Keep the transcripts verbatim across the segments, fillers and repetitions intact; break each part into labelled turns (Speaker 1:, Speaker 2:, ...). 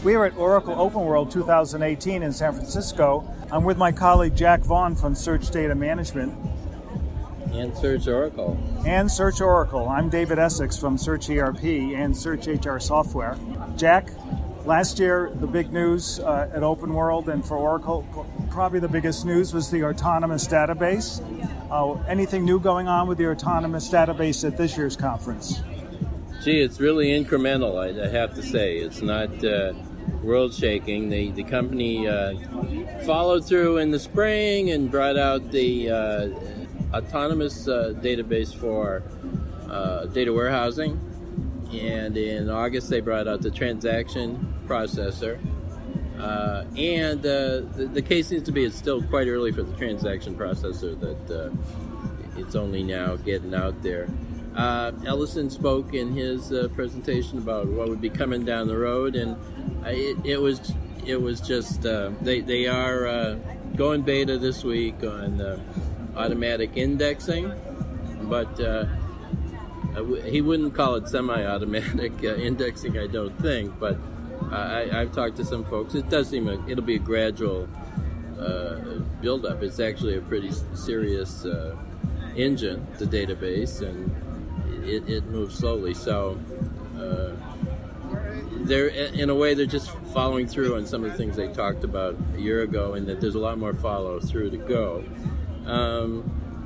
Speaker 1: We are at Oracle OpenWorld two thousand eighteen in San Francisco. I'm with my colleague Jack Vaughn from Search Data Management.
Speaker 2: And Search Oracle.
Speaker 1: And Search Oracle. I'm David Essex from Search E R P and Search H R Software. Jack, last year the big news uh, at OpenWorld and for Oracle, probably the biggest news was the Autonomous Database. Uh, anything new going on with the Autonomous Database at this year's conference?
Speaker 2: Gee, it's really incremental, I, I have to say. It's not uh, world-shaking. The, the company uh, followed through in the spring and brought out the uh, Autonomous uh, Database for uh, data warehousing. And in August, they brought out the Transaction Processor. Uh, and uh, the, the case seems to be it's still quite early for the Transaction Processor, that uh, it's only now getting out there. Uh, Ellison spoke in his uh, presentation about what would be coming down the road, and uh, it, it was it was just uh, they they are uh, going beta this week on uh, automatic indexing, but uh, he wouldn't call it semi-automatic uh, indexing, I don't think. But uh, I, I've talked to some folks. It does seem a, it'll be a gradual uh, build-up. It's actually a pretty serious uh, engine, the database, and It, it moves slowly, so uh, they're in a way they're just following through on some of the things they talked about a year ago, and that there's a lot more follow through to go. Um,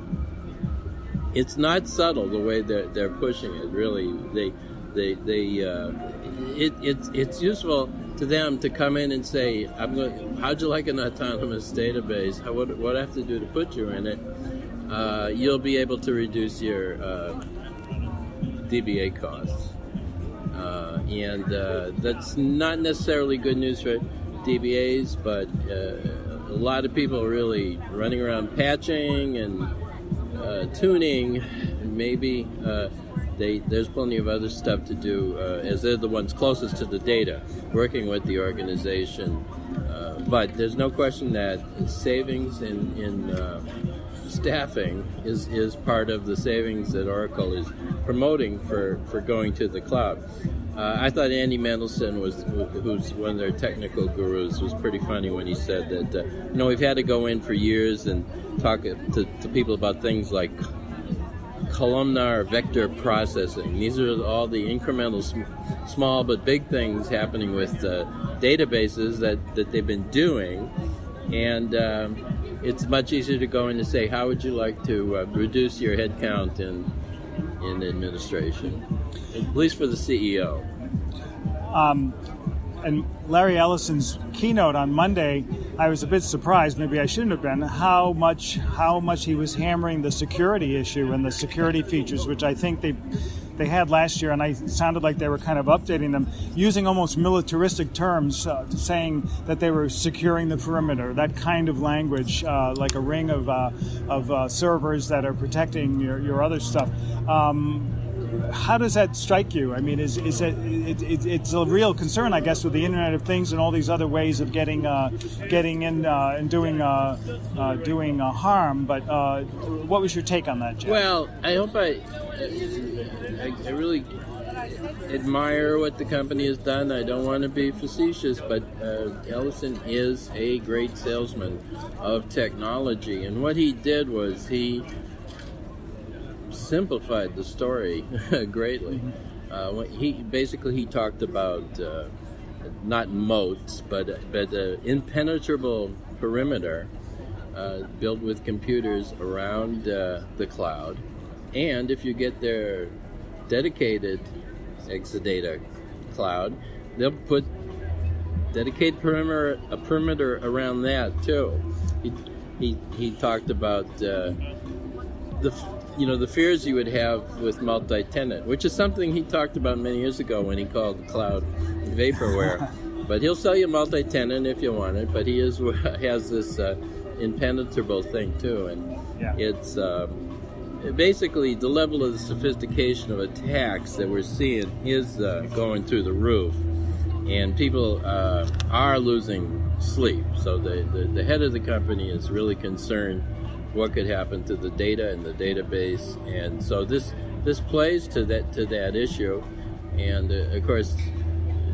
Speaker 2: it's not subtle the way they're they're pushing it. Really, they they they uh, it it's it's useful to them to come in and say, "I'm going. How'd you like an autonomous database? How, what what do I have to do to put you in it? Uh, you'll be able to reduce your uh, D B A costs, uh, and uh, that's not necessarily good news for D B As, but uh, a lot of people are really running around patching and uh, tuning. Maybe uh, they, there's plenty of other stuff to do, uh, as they're the ones closest to the data, working with the organization. Uh, but there's no question that savings in, in uh, staffing is, is part of the savings that Oracle is promoting for, for going to the cloud. Uh, I thought Andy Mendelsohn, was, who's one of their technical gurus, was pretty funny when he said that, uh, you know, we've had to go in for years and talk to, to people about things like columnar vector processing. These are all the incremental, sm- small but big things happening with uh, databases that, that they've been doing. And um, it's much easier to go in and say, how would you like to uh, reduce your headcount in in administration, at least for the C E O.
Speaker 1: Um, and Larry Ellison's keynote on Monday, I was a bit surprised, maybe I shouldn't have been, how much how much he was hammering the security issue and the security features, which I think they they had last year, and I it sounded like they were kind of updating them, using almost militaristic terms, uh, saying that they were securing the perimeter, that kind of language, uh, like a ring of uh, of uh, servers that are protecting your, your other stuff. Um, how does that strike you? I mean, is is it, it, it it's a real concern, I guess, with the Internet of Things and all these other ways of getting uh, getting in uh, and doing uh, uh, doing uh, harm. But uh, what was your take on that, Jack?
Speaker 2: Well, I hope I, I I really admire what the company has done. I don't want to be facetious, but uh, Ellison is a great salesman of technology, and what he did was he simplified the story greatly. Uh, he basically he talked about uh, not moats, but but uh, impenetrable perimeter uh, built with computers around uh, the cloud, and if you get their dedicated Exadata cloud, they'll put dedicated perimeter a perimeter around that too. He he, he talked about uh, the. You know, the fears you would have with multi-tenant, which is something he talked about many years ago when he called the cloud vaporware. But he'll sell you multi-tenant if you want it, but he is has this uh, impenetrable thing too. And yeah. it's um, basically the level of the sophistication of attacks that we're seeing is uh, going through the roof. And people uh, are losing sleep. So the, the, the head of the company is really concerned what could happen to the data and the database, and so this this plays to that to that issue, and uh, of course,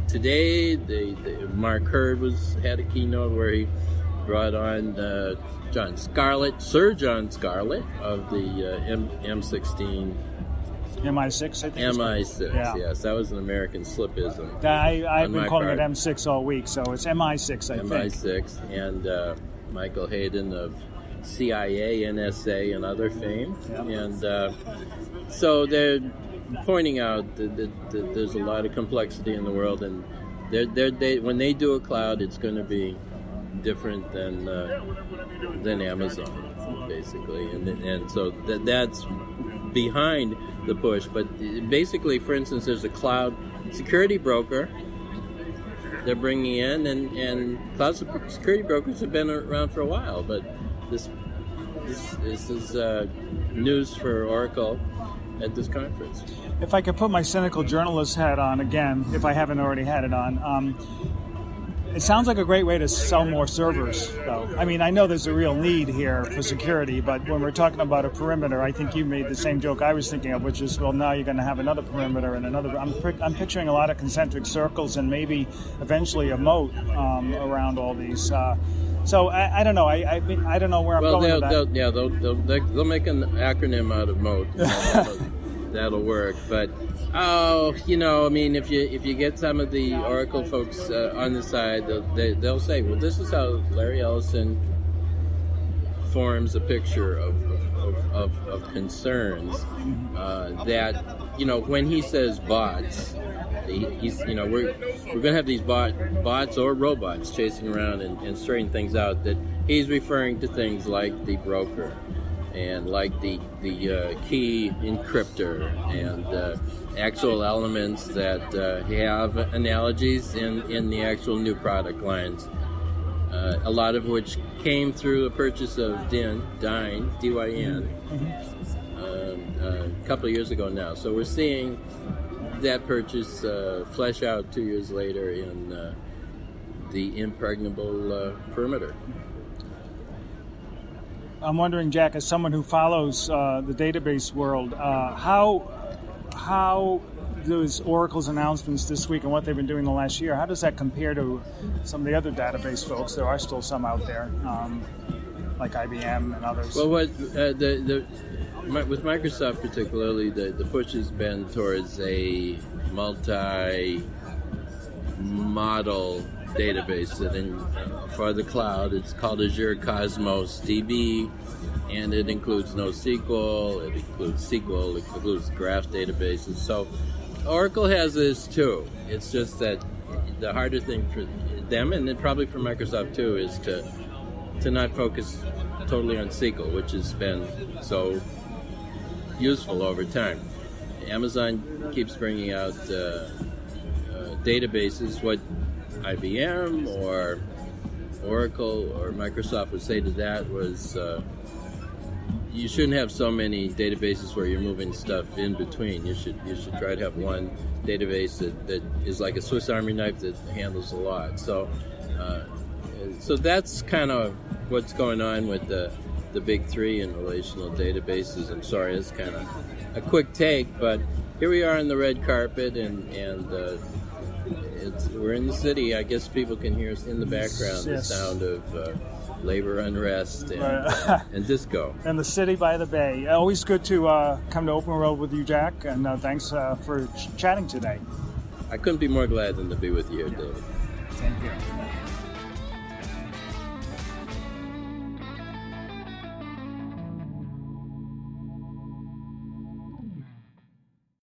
Speaker 2: today, the, the Mark Hurd was had a keynote where he brought on uh, John Scarlett, Sir John Scarlett of the uh, M, M16.
Speaker 1: M I six, I think.
Speaker 2: M I six,
Speaker 1: yeah.
Speaker 2: Yes, that was an American slipism.
Speaker 1: I, I've been calling
Speaker 2: part.
Speaker 1: it M six all week, so it's M I six, I
Speaker 2: M I
Speaker 1: think.
Speaker 2: M I six, and uh, Michael Hayden of C I A, N S A, and other fame.
Speaker 1: Yeah.
Speaker 2: And uh, so they're pointing out that, that, that there's a lot of complexity in the world, and they're, they're, they, when they do a cloud, it's going to be different than uh, than Amazon, basically. And, and so that, that's behind the push. But basically, for instance, there's a cloud security broker they're bringing in, and, and cloud security brokers have been around for a while, but this this, this is uh, news for Oracle at this conference.
Speaker 1: If I could put my cynical journalist hat on again, if I haven't already had it on, um, it sounds like a great way to sell more servers, though. I mean, I know there's a real need here for security, but when we're talking about a perimeter, I think you made the same joke I was thinking of, which is, well, now you're going to have another perimeter and another. I'm, I'm picturing a lot of concentric circles and maybe eventually a moat um, around all these. Uh, so I, I don't know. I, I I don't know where I'm
Speaker 2: well,
Speaker 1: going
Speaker 2: they'll,
Speaker 1: with that.
Speaker 2: They'll, yeah, they'll, they'll they'll make an acronym out of moat. That'll, that'll work, but. Oh, you know, I mean, if you if you get some of the Oracle folks uh, on the side, they'll, they, they'll say, well, this is how Larry Ellison forms a picture of of, of, of concerns uh, that, you know, when he says bots, he, he's, you know, we're we're going to have these bot, bots or robots chasing around and, and straighten things out, that he's referring to things like the broker and like the, the uh, key encryptor and uh, actual elements that uh, have analogies in, in the actual new product lines, uh, a lot of which came through a purchase of Dyn, Dyn, D Y N, mm-hmm. uh, uh, a couple of years ago now. So we're seeing that purchase uh, flesh out two years later in uh, the impregnable uh, perimeter.
Speaker 1: I'm wondering, Jack, as someone who follows uh, the database world, uh, how how those Oracle's announcements this week and what they've been doing the last year, how does that compare to some of the other database folks? There are still some out there, um, like I B M and others.
Speaker 2: Well, what uh, the the with Microsoft particularly, the, the push has been towards a multi-model database that in, uh, for the cloud, it's called Azure Cosmos D B, and it includes NoSQL, it includes S Q L, it includes graph databases. So Oracle has this too. It's just that the harder thing for them, and then probably for Microsoft too, is to to not focus totally on S Q L, which has been so useful over time. Amazon keeps bringing out uh, uh, databases. What I B M or Oracle or Microsoft would say to that was uh, you shouldn't have so many databases where you're moving stuff in between. You should you should try to have one database that, that is like a Swiss Army knife that handles a lot. So uh, so that's kind of what's going on with the the big three in relational databases. I'm sorry, it's kind of a quick take, but here we are on the red carpet, and and uh, it's, we're in the city. I guess people can hear us in the background, yes. The sound of uh, labor unrest and, uh, and disco.
Speaker 1: And the city by the bay. Always good to uh, come to Open World with you, Jack, and uh, thanks uh, for ch- chatting today.
Speaker 2: I couldn't be more glad than to be with you, David.
Speaker 1: Thank you.